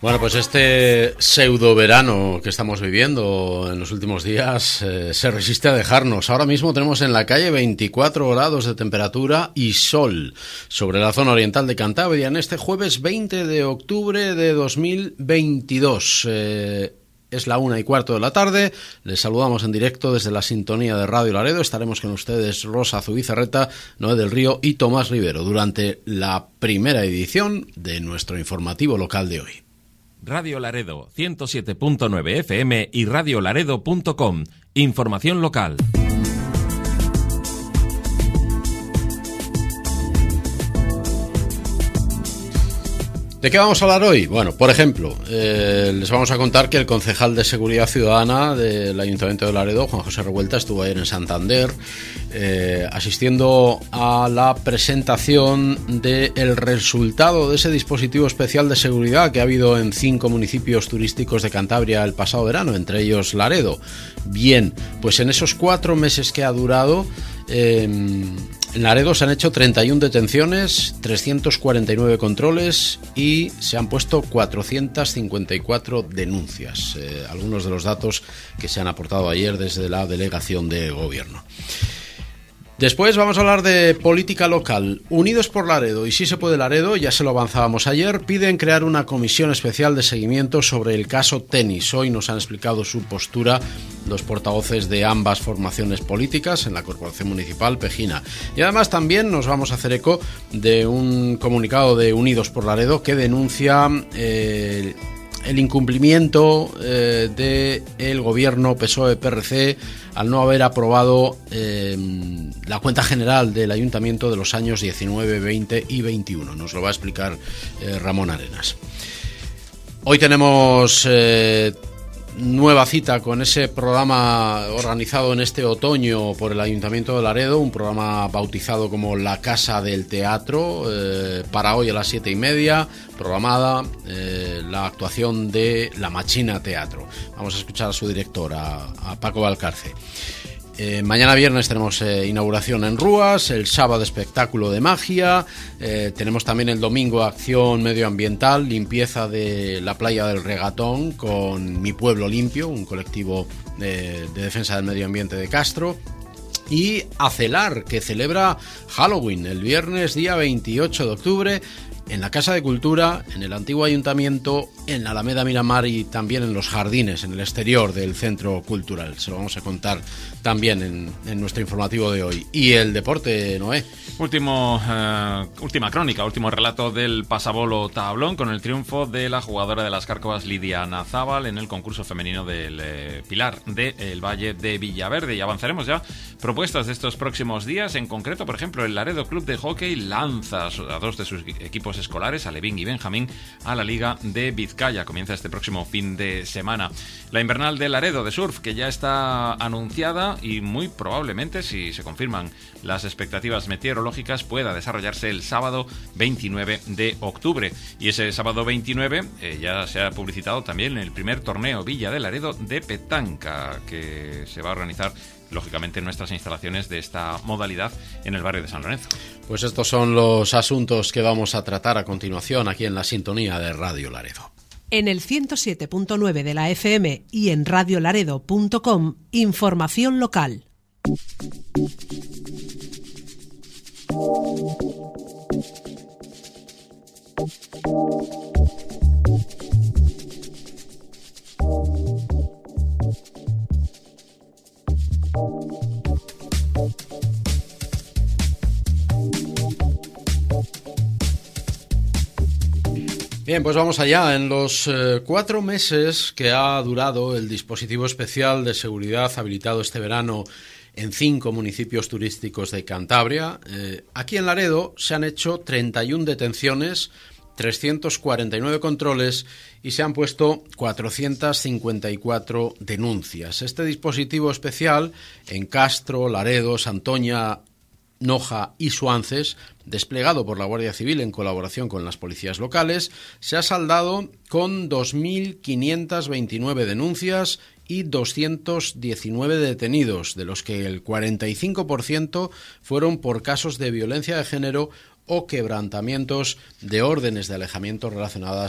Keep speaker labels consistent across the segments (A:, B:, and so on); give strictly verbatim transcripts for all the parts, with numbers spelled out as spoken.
A: Bueno, pues este pseudo verano que estamos viviendo en los últimos días eh, se resiste a dejarnos. Ahora mismo tenemos en la calle veinticuatro grados de temperatura y sol sobre la zona oriental de Cantabria en este jueves veinte de octubre de dos mil veintidós. Eh, Es la una y cuarto de la tarde. Les saludamos en directo desde la sintonía de Radio Laredo. Estaremos con ustedes Rosa Zubizarreta, Noé del Río y Tomás Rivero durante la primera edición de nuestro informativo local de hoy.
B: Radio Laredo, ciento siete punto nueve F M y radio laredo punto com. Información local.
A: ¿De qué vamos a hablar hoy? Bueno, por ejemplo, eh, les vamos a contar que el concejal de Seguridad Ciudadana del Ayuntamiento de Laredo, Juan José Revuelta, estuvo ayer en Santander eh, asistiendo a la presentación del resultado de ese dispositivo especial de seguridad que ha habido en cinco municipios turísticos de Cantabria el pasado verano, entre ellos Laredo. Bien, pues en esos cuatro meses que ha durado, eh, en Laredo se han hecho treinta y una detenciones, trescientos cuarenta y nueve controles y se han puesto cuatrocientas cincuenta y cuatro denuncias. Eh, algunos de los datos que se han aportado ayer desde la Delegación de Gobierno. Después vamos a hablar de política local. Unidos por Laredo y Sí se puede Laredo, ya se lo avanzábamos ayer, piden crear una comisión especial de seguimiento sobre el caso Tenis. Hoy nos han explicado su postura los portavoces de ambas formaciones políticas en la Corporación Municipal Pejina. Y además también nos vamos a hacer eco de un comunicado de Unidos por Laredo que denuncia eh, el incumplimiento eh, del gobierno P S O E-P R C al no haber aprobado eh, la cuenta general del ayuntamiento de los años diecinueve, veinte y veintiuno. Nos lo va a explicar eh, Ramón Arenas. Hoy tenemos eh, nueva cita con ese programa organizado en este otoño por el Ayuntamiento de Laredo, un programa bautizado como La Casa del Teatro, eh, para hoy a las siete y media, programada eh, la actuación de La Machina Teatro. Vamos a escuchar a su director, a, a Paco Valcarce. Eh, mañana viernes tenemos eh, inauguración en Rúas, el sábado espectáculo de magia, eh, tenemos también el domingo acción medioambiental, limpieza de la playa del Regatón con Mi Pueblo Limpio, un colectivo de, de defensa del medio ambiente de Castro. Y Acelar, que celebra Halloween el viernes día veintiocho de octubre en la Casa de Cultura, en el antiguo ayuntamiento, en la Alameda Miramar y también en los jardines, en el exterior del centro cultural. Se lo vamos a contar también en, en nuestro informativo de hoy. Y el deporte, Noé.
C: Último, eh, última crónica, último relato del pasabolo tablón con el triunfo de la jugadora de las Cárcovas Lidia Nazábal en el concurso femenino del eh, Pilar del Valle de Villaverde. Y avanzaremos ya propuestas de estos próximos días. En concreto, por ejemplo, el Laredo Club de Hockey lanza a dos de sus equipos escolares, Alevín y Benjamín, a la Liga de Vizcaya. Comienza este próximo fin de semana. La invernal de Laredo de surf, que ya está anunciada y muy probablemente, si se confirman las expectativas meteorológicas, pueda desarrollarse el sábado veintinueve de octubre. Y ese sábado veintinueve eh, ya se ha publicitado también el primer torneo Villa de Laredo de petanca, que se va a organizar lógicamente en nuestras instalaciones de esta modalidad en el barrio de San Lorenzo.
A: Pues estos son los asuntos que vamos a tratar a continuación aquí en la sintonía de Radio Laredo.
D: En el ciento siete punto nueve de la F M y en radio laredo punto com, información local.
A: Bien, pues vamos allá. En los eh, cuatro meses que ha durado el dispositivo especial de seguridad habilitado este verano en cinco municipios turísticos de Cantabria, eh, aquí en Laredo se han hecho treinta y una detenciones, trescientos cuarenta y nueve controles y se han puesto cuatrocientas cincuenta y cuatro denuncias. Este dispositivo especial en Castro, Laredo, Santoña, Noja y Suances, desplegado por la Guardia Civil en colaboración con las policías locales, se ha saldado con dos mil quinientas veintinueve denuncias y doscientos diecinueve detenidos, de los que el cuarenta y cinco por ciento fueron por casos de violencia de género o quebrantamientos de órdenes de alejamiento relacionadas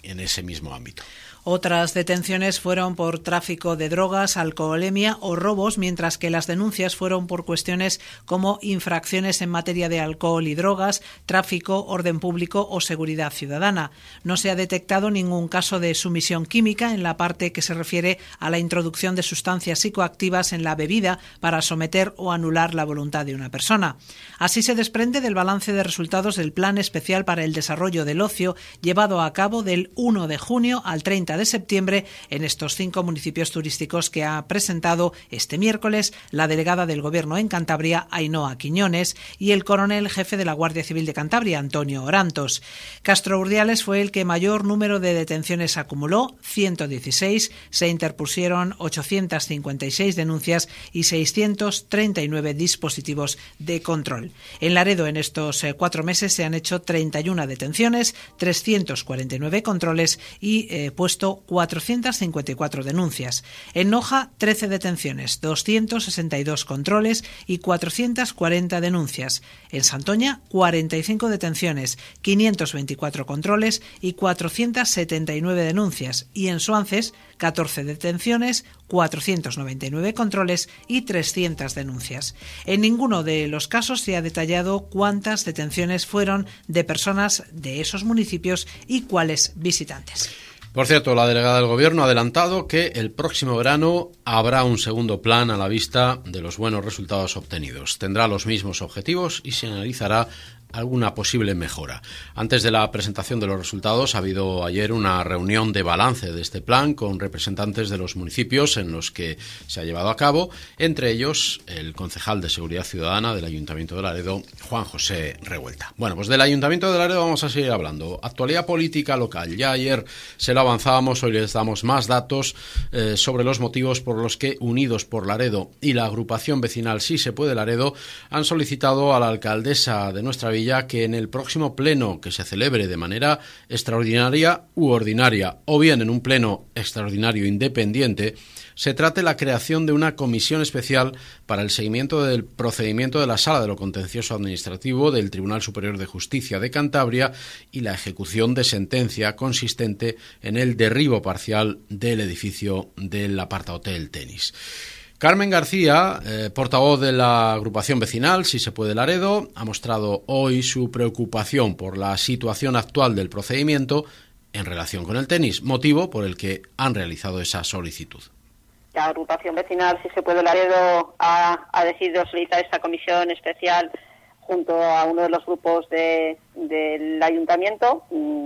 A: en ese mismo ámbito.
E: Otras detenciones fueron por tráfico de drogas, alcoholemia o robos, mientras que las denuncias fueron por cuestiones como infracciones en materia de alcohol y drogas, tráfico, orden público o seguridad ciudadana. No se ha detectado ningún caso de sumisión química en la parte que se refiere a la introducción de sustancias psicoactivas en la bebida para someter o anular la voluntad de una persona. Así se desprende del balance de resultados del Plan Especial para el Desarrollo del Ocio, llevado a cabo del uno de junio al treinta de septiembre en estos cinco municipios turísticos que ha presentado este miércoles la delegada del Gobierno en Cantabria, Ainhoa Quiñones, y el coronel jefe de la Guardia Civil de Cantabria, Antonio Orantos. Castro Urdiales fue el que mayor número de detenciones acumuló, ciento dieciséis, se interpusieron ochocientas cincuenta y seis denuncias y seiscientos treinta y nueve dispositivos de control. En Laredo, en estos eh, cuatro meses se han hecho treinta y una detenciones, trescientos cuarenta y nueve controles y eh, puesto cuatrocientas cincuenta y cuatro denuncias. En Noja, trece detenciones, doscientos sesenta y dos controles y cuatrocientas cuarenta denuncias. En Santoña, cuarenta y cinco detenciones, quinientos veinticuatro controles y cuatrocientas setenta y nueve denuncias. Y en Suances, catorce detenciones, cuatrocientos noventa y nueve controles y trescientas denuncias. En ninguno de los casos se ha detallado cuántas detenciones fueron de personas de esos municipios y cuáles visitantes.
A: Por cierto, la delegada del Gobierno ha adelantado que el próximo verano habrá un segundo plan a la vista de los buenos resultados obtenidos. Tendrá los mismos objetivos y se analizará alguna posible mejora. Antes de la presentación de los resultados ha habido ayer una reunión de balance de este plan con representantes de los municipios en los que se ha llevado a cabo, entre ellos el concejal de Seguridad Ciudadana del Ayuntamiento de Laredo, Juan José Revuelta. Bueno, pues del Ayuntamiento de Laredo vamos a seguir hablando. Actualidad política local. Ya ayer se lo avanzábamos, hoy les damos más datos eh, sobre los motivos por los que Unidos por Laredo y la agrupación vecinal Sí se puede Laredo han solicitado a la alcaldesa de nuestra villa que en el próximo pleno que se celebre de manera extraordinaria u ordinaria o bien en un pleno extraordinario independiente se trate la creación de una comisión especial para el seguimiento del procedimiento de la Sala de lo Contencioso Administrativo del Tribunal Superior de Justicia de Cantabria y la ejecución de sentencia consistente en el derribo parcial del edificio del Apartahotel Tenis. Carmen García, eh, portavoz de la agrupación vecinal Sí se puede Laredo, ha mostrado hoy su preocupación por la situación actual del procedimiento en relación con el tenis, motivo por el que han realizado esa solicitud.
F: La agrupación vecinal Sí se puede Laredo ha, ha decidido solicitar esta comisión especial junto a uno de los grupos de, del ayuntamiento,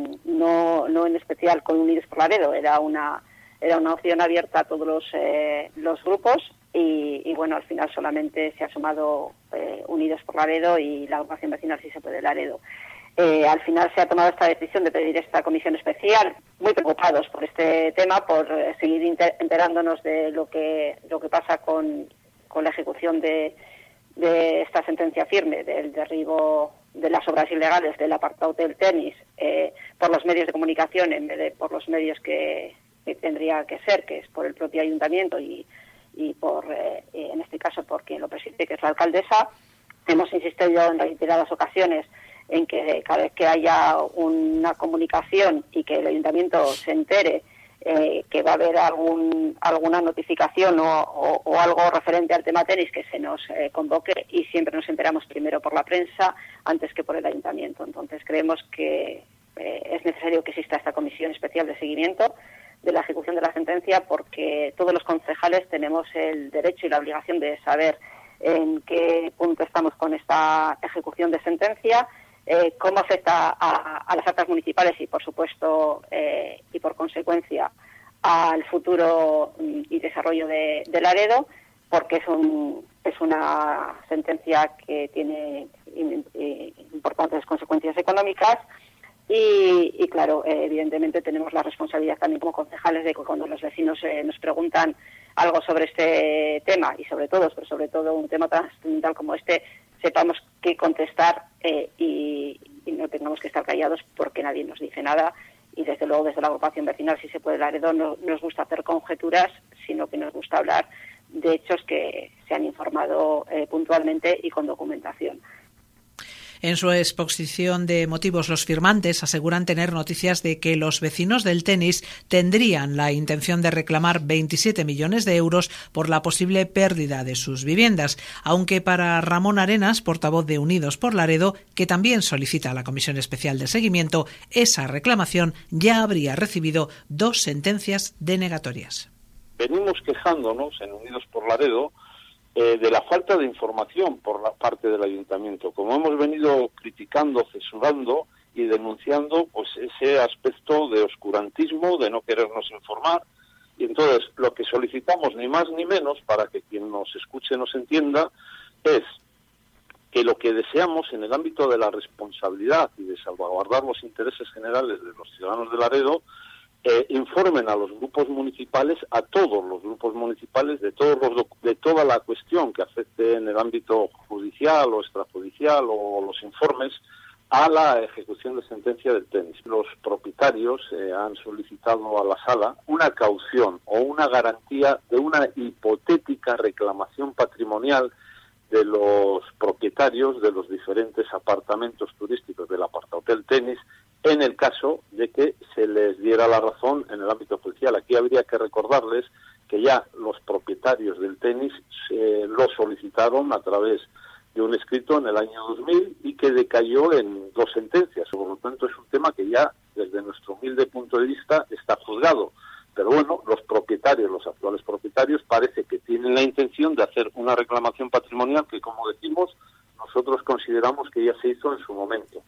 F: no, no en especial con Unidos por Laredo, era una, era una opción abierta a todos los, eh, los grupos. Y, y bueno, al final solamente se ha sumado eh, Unidos por Laredo y la agrupación vecinal Sí se puede Laredo. Eh, al final se ha tomado esta decisión de pedir esta comisión especial, muy preocupados por este tema, por eh, seguir inter- enterándonos de lo que lo que pasa con, con la ejecución de, de esta sentencia firme del derribo de las obras ilegales del Apartahotel Tenis eh, por los medios de comunicación en vez de por los medios que, que tendría que ser, que es por el propio ayuntamiento y y por, eh, en este caso, por quien lo preside, que es la alcaldesa. Hemos insistido en reiteradas ocasiones en que cada vez que haya una comunicación y que el ayuntamiento se entere eh, que va a haber algún alguna notificación o, o, o algo referente al tema tenis, que se nos eh, convoque, y siempre nos enteramos primero por la prensa antes que por el ayuntamiento. Entonces creemos que eh, es necesario que exista esta comisión especial de seguimiento de la ejecución de la sentencia, porque todos los concejales tenemos el derecho y la obligación de saber en qué punto estamos con esta ejecución de sentencia, eh, cómo afecta a, a las actas municipales y, por supuesto, eh, y por consecuencia, al futuro y desarrollo de, de Laredo, porque es, un, es una sentencia que tiene importantes consecuencias económicas. Y, y claro, eh, evidentemente tenemos la responsabilidad también como concejales de que cuando los vecinos eh, nos preguntan algo sobre este tema, y sobre todo, pero sobre todo un tema tan trascendental como este, sepamos qué contestar eh, y, y no tengamos que estar callados porque nadie nos dice nada. Y desde luego desde la agrupación vecinal Sí se puede Laredo no, no nos gusta hacer conjeturas, sino que nos gusta hablar de hechos que se han informado eh, puntualmente y con documentación.
E: En su exposición de motivos, los firmantes aseguran tener noticias de que los vecinos del Tenis tendrían la intención de reclamar veintisiete millones de euros por la posible pérdida de sus viviendas, aunque para Ramón Arenas, portavoz de Unidos por Laredo, que también solicita a la Comisión Especial de Seguimiento, esa reclamación ya habría recibido dos sentencias denegatorias.
G: Venimos quejándonos en Unidos por Laredo eh, de la falta de información por la parte del ayuntamiento, como hemos venido criticando, censurando y denunciando pues ese aspecto de oscurantismo, de no querernos informar. Y entonces lo que solicitamos, ni más ni menos, para que quien nos escuche nos entienda, es que lo que deseamos en el ámbito de la responsabilidad y de salvaguardar los intereses generales de los ciudadanos de Laredo, eh, informen a los grupos municipales, a todos los grupos municipales, de todos los de toda la cuestión que afecte en el ámbito judicial o extrajudicial o los informes a la ejecución de sentencia del Tenis. Los propietarios eh, han solicitado a la sala una caución o una garantía de una hipotética reclamación patrimonial de los propietarios de los diferentes apartamentos turísticos del Apartahotel Tenis, en el caso de que se les diera la razón en el ámbito judicial. Aquí habría que recordarles que ya los propietarios del Tenis eh, lo solicitaron a través de un escrito en el año dos mil y que decayó en dos sentencias. Por lo tanto, es un tema que ya, desde nuestro humilde punto de vista, está juzgado. Pero bueno, los propietarios, los actuales propietarios, parece que tienen la intención de hacer una reclamación patrimonial que, como decimos, nosotros consideramos que ya se hizo en su momento.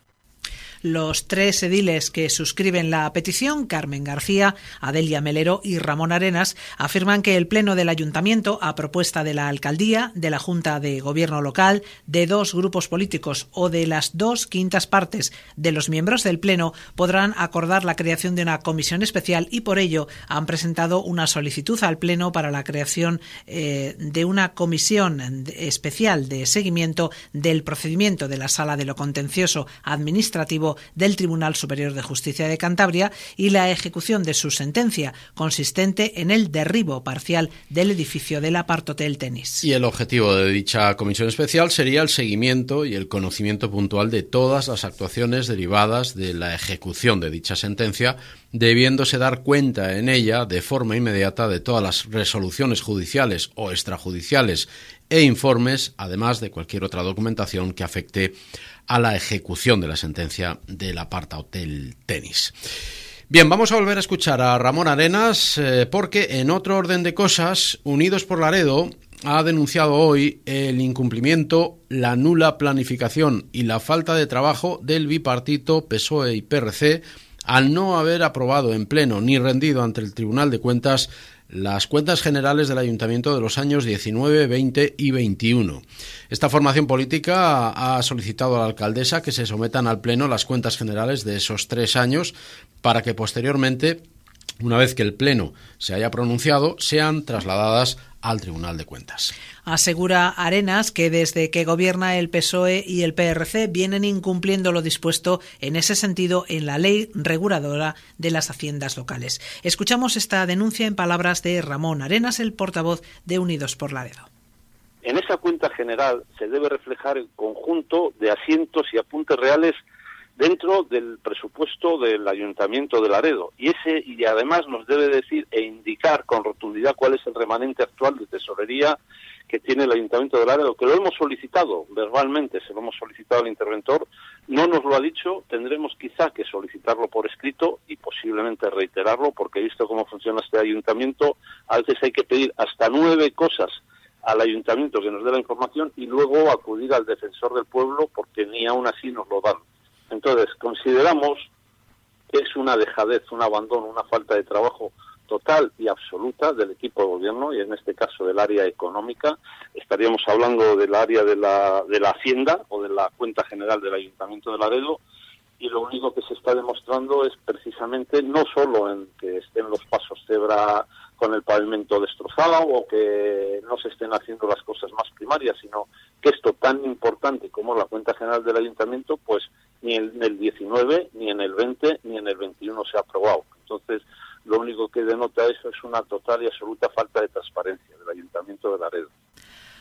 E: Los tres ediles que suscriben la petición, Carmen García, Adelia Melero y Ramón Arenas, afirman que el Pleno del Ayuntamiento, a propuesta de la Alcaldía, de la Junta de Gobierno local, de dos grupos políticos o de las dos quintas partes de los miembros del Pleno, podrán acordar la creación de una comisión especial y por ello han presentado una solicitud al Pleno para la creación eh, de una comisión especial de seguimiento del procedimiento de la Sala de lo Contencioso Administrativo del Tribunal Superior de Justicia de Cantabria y la ejecución de su sentencia, consistente en el derribo parcial del edificio del Apartahotel Tenis.
A: Y el objetivo de dicha comisión especial sería el seguimiento y el conocimiento puntual de todas las actuaciones derivadas de la ejecución de dicha sentencia, debiéndose dar cuenta en ella de forma inmediata de todas las resoluciones judiciales o extrajudiciales e informes, además de cualquier otra documentación que afecte a la ejecución de la sentencia del Apartahotel Tenis. Bien, vamos a volver a escuchar a Ramón Arenas eh, porque en otro orden de cosas, Unidos por Laredo ha denunciado hoy el incumplimiento, la nula planificación y la falta de trabajo del bipartito P S O E y P R C al no haber aprobado en pleno ni rendido ante el Tribunal de Cuentas las cuentas generales del Ayuntamiento de los años diecinueve, veinte y veintiuno. Esta formación política ha solicitado a la alcaldesa que se sometan al Pleno las cuentas generales de esos tres años para que posteriormente, una vez que el Pleno se haya pronunciado, sean trasladadas al Tribunal de Cuentas.
E: Asegura Arenas que desde que gobierna el P S O E y el P R C vienen incumpliendo lo dispuesto en ese sentido en la ley reguladora de las haciendas locales. Escuchamos esta denuncia en palabras de Ramón Arenas, el portavoz de Unidos por Laredo.
G: En esa cuenta general se debe reflejar el conjunto de asientos y apuntes reales dentro del presupuesto del Ayuntamiento de Laredo y ese y además nos debe decir e indicar con rotundidad cuál es el remanente actual de tesorería que tiene el Ayuntamiento de Laredo, que lo hemos solicitado verbalmente, se lo hemos solicitado al interventor, no nos lo ha dicho, tendremos quizá que solicitarlo por escrito y posiblemente reiterarlo, porque he visto cómo funciona este Ayuntamiento, a veces hay que pedir hasta nueve cosas al Ayuntamiento que nos dé la información y luego acudir al Defensor del Pueblo porque ni aún así nos lo dan. Entonces, consideramos que es una dejadez, un abandono, una falta de trabajo total y absoluta del equipo de gobierno y en este caso del área económica. Estaríamos hablando del área de la, de la Hacienda o de la cuenta general del Ayuntamiento de Laredo y lo único que se está demostrando es precisamente no solo en que estén los pasos cebra con el pavimento destrozado o que no se estén haciendo las cosas más primarias, sino que esto tan importante como la cuenta general del Ayuntamiento, pues ni en el diecinueve, ni en el veinte, ni en el veintiuno se ha aprobado. Entonces, lo único que denota eso es una total y absoluta falta de transparencia del Ayuntamiento de Laredo.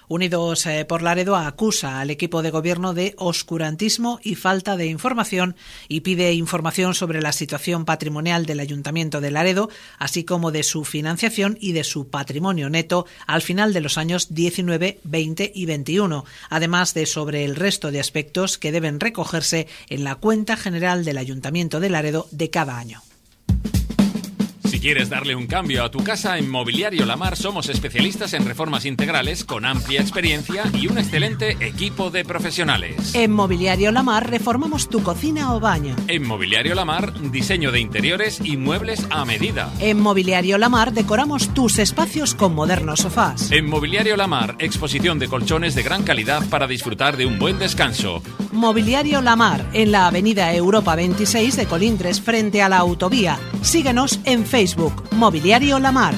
E: Unidos eh, por Laredo acusa al equipo de gobierno de oscurantismo y falta de información y pide información sobre la situación patrimonial del Ayuntamiento de Laredo, así como de su financiación y de su patrimonio neto al final de los años diecinueve, veinte y veintiuno, además de sobre el resto de aspectos que deben recogerse en la cuenta general del Ayuntamiento de Laredo de cada año.
C: Si quieres darle un cambio a tu casa, en Mobiliario Lamar somos especialistas en reformas integrales con amplia experiencia y un excelente equipo de profesionales.
E: En Mobiliario Lamar reformamos tu cocina o baño.
C: En Mobiliario Lamar, diseño de interiores y muebles a medida.
E: En Mobiliario Lamar decoramos tus espacios con modernos sofás.
C: En Mobiliario Lamar, exposición de colchones de gran calidad para disfrutar de un buen descanso.
E: Mobiliario Lamar, en la avenida Europa veintiséis de Colindres, frente a la autovía. Síguenos en Facebook, Mobiliario Lamar.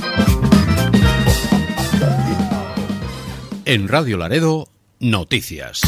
A: En Radio Laredo, noticias.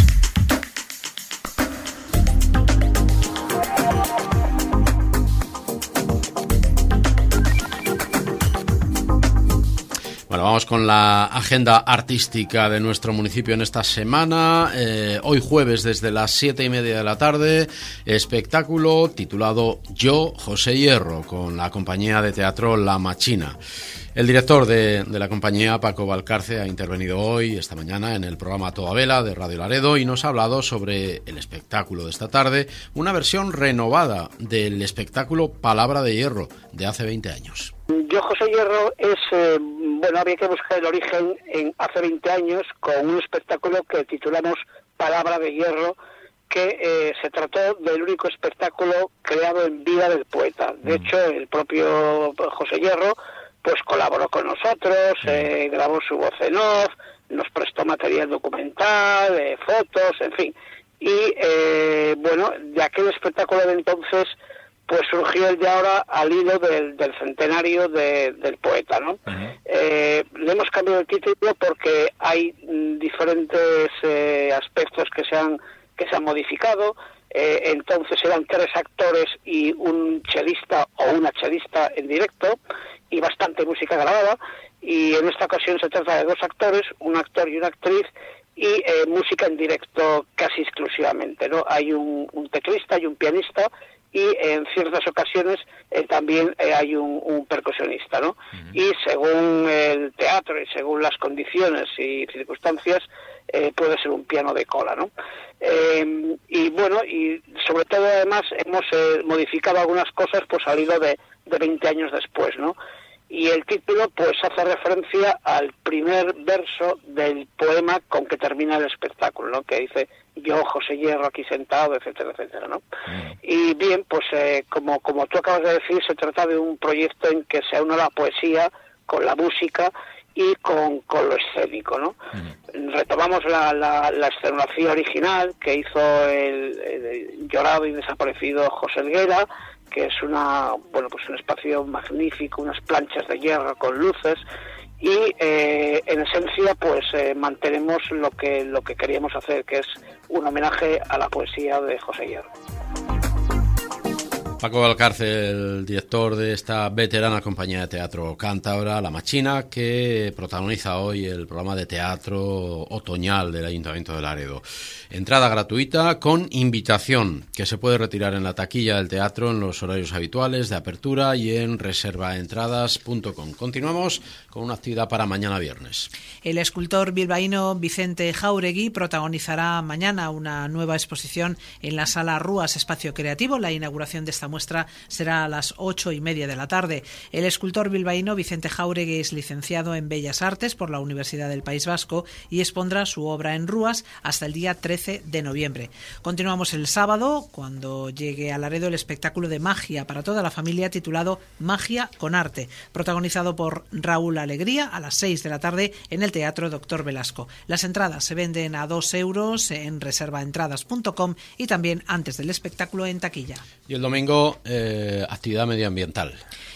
A: Bueno, vamos con la agenda artística de nuestro municipio en esta semana. Eh, hoy jueves, desde las siete y media de la tarde, espectáculo titulado Yo, José Hierro, con la compañía de teatro La Machina. El director de, de la compañía, Paco Valcarce, ha intervenido hoy, esta mañana, en el programa Toda Vela de Radio Laredo y nos ha hablado sobre el espectáculo de esta tarde, una versión renovada del espectáculo Palabra de Hierro, de hace veinte años.
H: Yo, José Hierro, es, eh, bueno, había que buscar el origen en hace veinte años con un espectáculo que titulamos Palabra de Hierro, que eh, se trató del único espectáculo creado en vida del poeta. De hecho, el propio José Hierro pues colaboró con nosotros, eh, grabó su voz en off, nos prestó material documental, eh, fotos, en fin. Y, eh, bueno, de aquel espectáculo de entonces, pues surgió el de ahora al hilo del, del centenario de, del poeta, ¿no? Uh-huh. Eh, le hemos cambiado el título porque hay mm, diferentes eh, aspectos que se han, que se han modificado. Eh, entonces eran tres actores y un chelista o una chelista en directo, y bastante música grabada, y en esta ocasión se trata de dos actores, un actor y una actriz, y eh, música en directo casi exclusivamente, ¿no? Hay un, un teclista y un pianista, y en ciertas ocasiones eh, también eh, hay un, un percusionista, ¿no? Uh-huh. Y según el teatro y según las condiciones y circunstancias, eh, puede ser un piano de cola, ¿no? Eh, y bueno, y sobre todo además hemos eh, modificado algunas cosas pues al hilo de, de veinte años después, ¿no? Y el título pues hace referencia al primer verso del poema con que termina el espectáculo, ¿no? Que dice: yo, José Hierro, aquí sentado, etcétera, etcétera, ¿no? Mm. Y bien, pues eh, como, como tú acabas de decir, se trata de un proyecto en que se aúna la poesía con la música y con, con lo escénico, ¿no? Mm. Retomamos la, la, la escenografía original que hizo el, el llorado y desaparecido José Helguera, que es una, bueno, pues un espacio magnífico, unas planchas de hierro con luces, y eh, en esencia pues eh, mantenemos lo que lo que queríamos hacer, que es un homenaje a la poesía de José Hierro.
A: Paco Valcarce, el director de esta veterana compañía de teatro cántabra, La Machina, que protagoniza hoy el programa de teatro otoñal del Ayuntamiento de Laredo. Entrada gratuita con invitación, que se puede retirar en la taquilla del teatro en los horarios habituales de apertura y en reservaentradas punto com. Continuamos con una actividad para mañana viernes.
E: El escultor bilbaíno Vicente Jauregui protagonizará mañana una nueva exposición en la Sala Rúas Espacio Creativo. La inauguración de esta muestra será a las ocho y media de la tarde. El escultor bilbaíno Vicente Jauregui es licenciado en Bellas Artes por la Universidad del País Vasco y expondrá su obra en Rúas hasta el día trece de noviembre. Continuamos el sábado, cuando llegue a Laredo el espectáculo de magia para toda la familia titulado Magia con Arte, protagonizado por Raúl Alegría a las seis de la tarde en el Teatro Doctor Velasco. Las entradas se venden a dos euros en reservaentradas punto com y también antes del espectáculo en taquilla.
A: Y el domingo, eh, actividad medioambiental.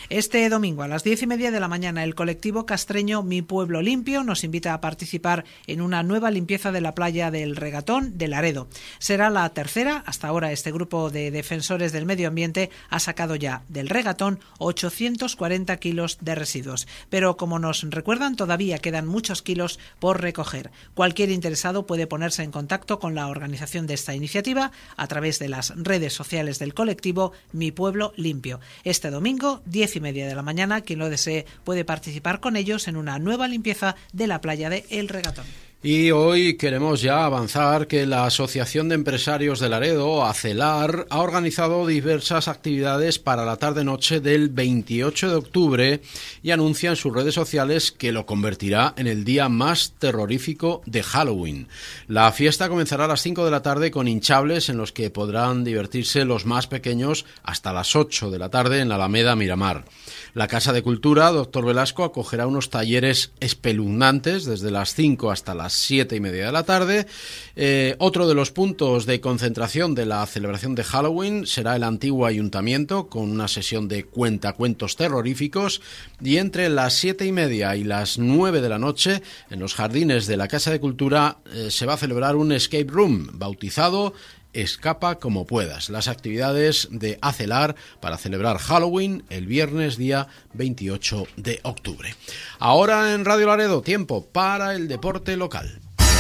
E: Este domingo a las diez y media de la mañana el colectivo castreño Mi Pueblo Limpio nos invita a participar en una nueva limpieza de la playa del Regatón de Laredo. Será la tercera. Hasta ahora este grupo de defensores del medio ambiente ha sacado ya del Regatón ochocientos cuarenta kilos de residuos. Pero como nos recuerdan, todavía quedan muchos kilos por recoger. Cualquier interesado puede ponerse en contacto con la organización de esta iniciativa a través de las redes sociales del colectivo Mi Pueblo Limpio. Este domingo, diez y media de la mañana, quien lo desee puede participar con ellos en una nueva limpieza de la playa de El Regatón.
A: Y hoy queremos ya avanzar que la Asociación de Empresarios de Laredo, ACELAR, ha organizado diversas actividades para la tarde-noche del veintiocho de octubre y anuncia en sus redes sociales que lo convertirá en el día más terrorífico de Halloween. La fiesta comenzará a las cinco de la tarde con hinchables en los que podrán divertirse los más pequeños hasta las ocho de la tarde en la Alameda Miramar. La Casa de Cultura, Doctor Velasco, acogerá unos talleres espeluznantes desde las cinco hasta las siete y media de la tarde. Eh, otro de los puntos de concentración de la celebración de Halloween será el antiguo ayuntamiento, con una sesión de cuentacuentos terroríficos, y entre las siete y media y las nueve de la noche, en los jardines de la Casa de Cultura, eh, se va a celebrar un escape room bautizado Escapa como puedas. Las actividades de ACELAR para celebrar Halloween el viernes día veintiocho de octubre. Ahora en Radio Laredo, tiempo para el deporte local.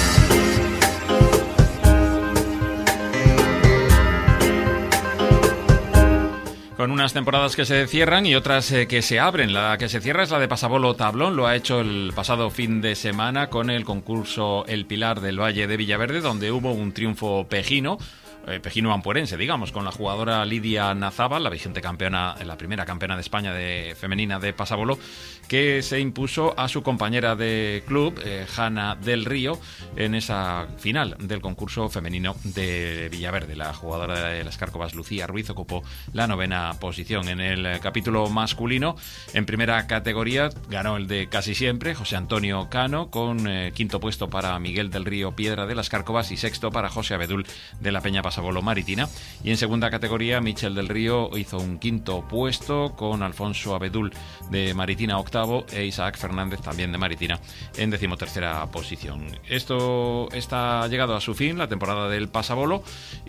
C: Con unas temporadas que se cierran y otras eh, que se abren. La que se cierra es la de Pasabolo Tablón. Lo ha hecho el pasado fin de semana con el concurso El Pilar del Valle de Villaverde, donde hubo un triunfo pejino. Eh, pejino ampuerense, digamos, con la jugadora Lidia Nazábal, la vigente campeona, la primera campeona de España de femenina de pasabolo, que se impuso a su compañera de club, eh, Hanna del Río, en esa final del concurso femenino de Villaverde. La jugadora de las Cárcovas, Lucía Ruiz, ocupó la novena posición. En el capítulo masculino, en primera categoría, ganó el de casi siempre, José Antonio Cano, con eh, quinto puesto para Miguel del Río Piedra de las Cárcovas y sexto para José Abedul de la Peña Pasabolo Maritina. Y en segunda categoría, Michel del Río hizo un quinto puesto con Alfonso Abedul de Maritina octavo e Isaac Fernández también de Maritina en decimotercera posición. Esto está llegado a su fin, la temporada del pasabolo,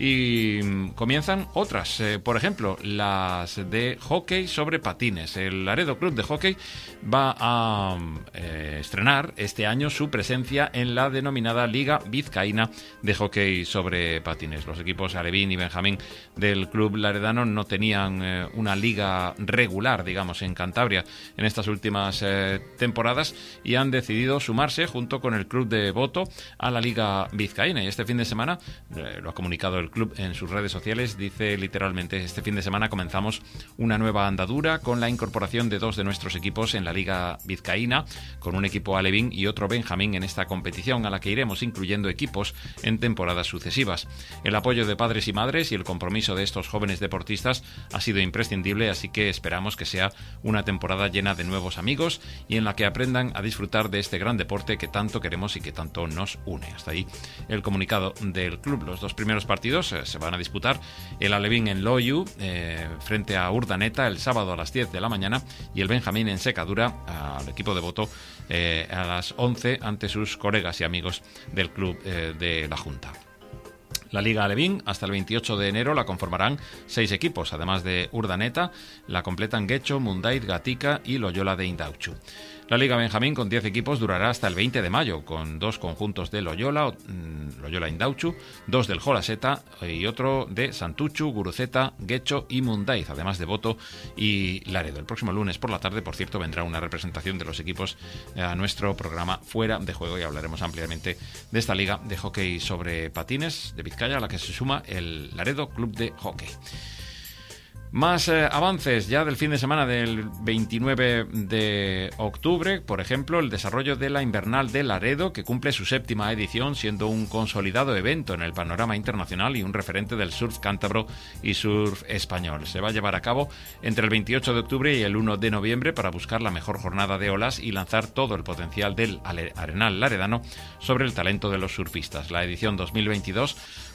C: y comienzan otras, eh, por ejemplo las de hockey sobre patines. El Laredo Club de Hockey va a eh, estrenar este año su presencia en la denominada Liga Vizcaína de Hockey sobre patines. Los equipos Alevín y Benjamín del club laredano no tenían eh, una liga regular, digamos, en Cantabria en estas últimas eh, temporadas, y han decidido sumarse junto con el club de Boto a la Liga Vizcaína. Y este fin de semana, eh, lo ha comunicado el club en sus redes sociales, dice literalmente: este fin de semana comenzamos una nueva andadura con la incorporación de dos de nuestros equipos en la Liga Vizcaína, con un equipo Alevín y otro Benjamín en esta competición, a la que iremos incluyendo equipos en temporadas sucesivas. El apoyo de padres y madres y el compromiso de estos jóvenes deportistas ha sido imprescindible, así que esperamos que sea una temporada llena de nuevos amigos y en la que aprendan a disfrutar de este gran deporte que tanto queremos y que tanto nos une. Hasta ahí el comunicado del club. Los dos primeros partidos eh, se van a disputar: el Alevín en Loiu eh, frente a Urdaneta el sábado a las diez de la mañana, y el Benjamín en Secadura, al equipo de Boto, eh, a las once ante sus colegas y amigos del club eh, de la Junta. La Liga Alevín, hasta el veintiocho de enero, la conformarán seis equipos. Además de Urdaneta, la completan Guecho, Mundait, Gatica y Loyola de Indauchu. La Liga Benjamín, con diez equipos, durará hasta el veinte de mayo, con dos conjuntos de Loyola, Loyola Indauchu, dos del Jolaseta y otro de Santuchu, Guruceta, Guecho y Mundaiz, además de Boto y Laredo. El próximo lunes por la tarde, por cierto, vendrá una representación de los equipos a nuestro programa Fuera de Juego y hablaremos ampliamente de esta liga de hockey sobre patines de Vizcaya, a la que se suma el Laredo Club de Hockey. Más eh, avances ya del fin de semana del veintinueve de octubre, por ejemplo, el desarrollo de la Invernal de Laredo, que cumple su séptima edición, siendo un consolidado evento en el panorama internacional y un referente del surf cántabro y surf español. Se va a llevar a cabo entre el veintiocho de octubre y el uno de noviembre para buscar la mejor jornada de olas y lanzar todo el potencial del arenal laredano sobre el talento de los surfistas. La edición dos mil veintidós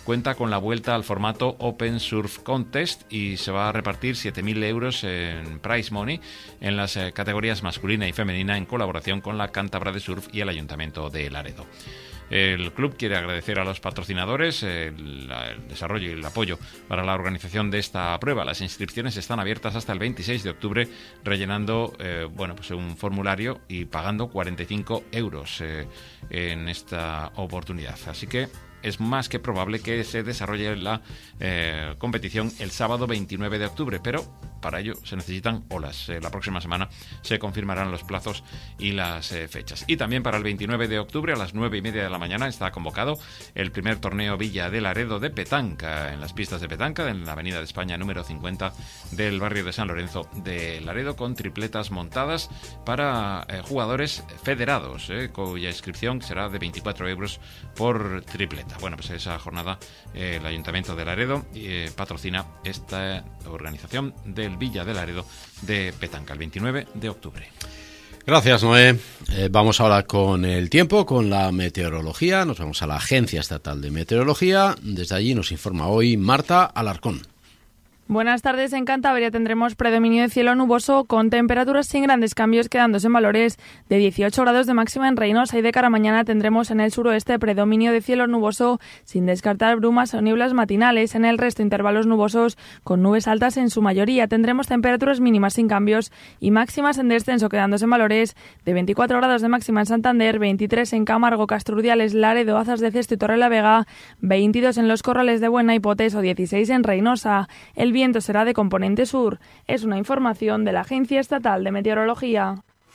C: cuenta con la vuelta al formato Open Surf Contest y se va a repartir siete mil euros en prize money en las eh, categorías masculina y femenina en colaboración con la Cántabra de Surf y el Ayuntamiento de Laredo. El club quiere agradecer a los patrocinadores el, el desarrollo y el apoyo para la organización de esta prueba. Las inscripciones están abiertas hasta el veintiséis de octubre, rellenando eh, bueno, pues un formulario y pagando cuarenta y cinco euros eh, en esta oportunidad. Así que es más que probable que se desarrolle la eh, competición el sábado veintinueve de octubre, pero para ello se necesitan olas. Eh, la próxima semana se confirmarán los plazos y las eh, fechas. Y también para el veintinueve de octubre a las nueve y media de la mañana está convocado el primer torneo Villa de Laredo de petanca en las pistas de petanca en la Avenida de España número cincuenta del barrio de San Lorenzo de Laredo, con tripletas montadas para eh, jugadores federados, eh, cuya inscripción será de veinticuatro euros por tripleta. Bueno, pues esa jornada eh, el Ayuntamiento de Laredo eh, patrocina esta organización del Villa de Laredo de petanca el veintinueve de octubre.
A: Gracias, Noé. Eh, vamos ahora con el tiempo, con la meteorología. Nos vamos a la Agencia Estatal de Meteorología. Desde allí nos informa hoy Marta Alarcón.
I: Buenas tardes. En Cantabria tendremos predominio de cielo nuboso con temperaturas sin grandes cambios, quedándose en valores de dieciocho grados de máxima en Reynosa, y de cara a mañana tendremos en el suroeste predominio de cielo nuboso sin descartar brumas o nieblas matinales. En el resto intervalos nubosos con nubes altas en su mayoría. Tendremos temperaturas mínimas sin cambios y máximas en descenso, quedándose en valores de veinticuatro grados de máxima en Santander, veintitrés en Camargo, Castrurdiales, Laredo, Azas de Cesto y Torrelavega, veintidós en los Corrales de Buena y Potes o dieciséis en Reynosa. El viento será de componente sur. Es una información de la Agencia Estatal de Meteorología.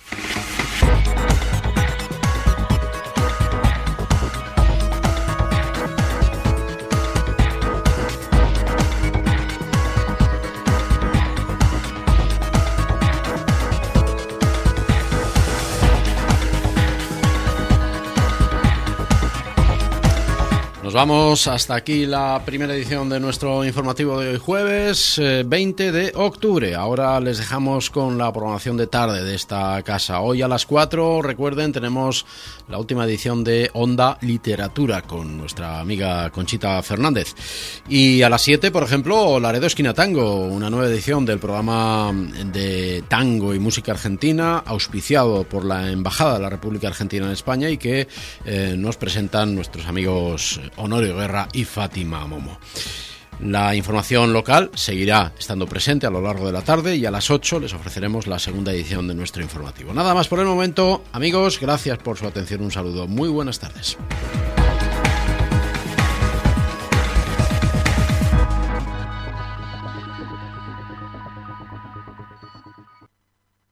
A: Nos vamos, hasta aquí la primera edición de nuestro informativo de hoy jueves eh, veinte de octubre. Ahora les dejamos con la programación de tarde de esta casa. Hoy a las cuatro, recuerden, tenemos la última edición de Onda Literatura con nuestra amiga Conchita Fernández. Y a las siete, por ejemplo, Laredo Esquina Tango, una nueva edición del programa de tango y música argentina, auspiciado por la Embajada de la República Argentina en España, y que eh, nos presentan nuestros amigos Honorio Guerra y Fátima Momo. La información local seguirá estando presente a lo largo de la tarde, y a las ocho les ofreceremos la segunda edición de nuestro informativo. Nada más por el momento, amigos, gracias por su atención, un saludo, muy buenas tardes.